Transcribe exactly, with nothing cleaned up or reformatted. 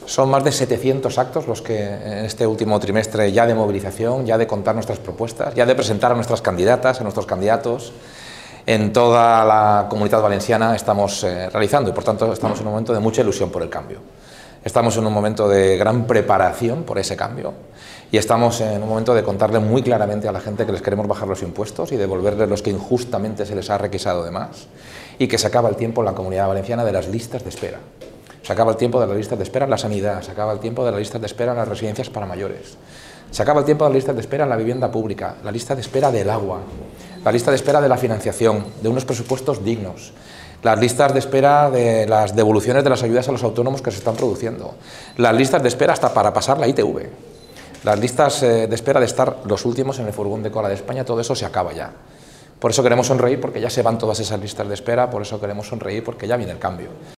Son más de setecientos actos los que en este último trimestre ya de movilización, ya de contar nuestras propuestas, ya de presentar a nuestras candidatas, a nuestros candidatos en toda la Comunidad Valenciana estamos eh, realizando y por tanto estamos en un momento de mucha ilusión por el cambio. Estamos en un momento de gran preparación por ese cambio y estamos en un momento de contarle muy claramente a la gente que les queremos bajar los impuestos y devolverles los que injustamente se les ha requisado de más y que se acaba el tiempo en la Comunidad Valenciana de las listas de espera. Se acaba el tiempo de las listas de espera en la sanidad, se acaba el tiempo de las listas de espera en las residencias para mayores, se acaba el tiempo de las listas de espera en la vivienda pública, la lista de espera del agua, la lista de espera de la financiación, de unos presupuestos dignos, las listas de espera de las devoluciones de las ayudas a los autónomos que se están produciendo, las listas de espera hasta para pasar la I T V, las listas de espera de estar los últimos en el furgón de cola de España, todo eso se acaba ya. Por eso queremos sonreír porque ya se van todas esas listas de espera, por eso queremos sonreír porque ya viene el cambio.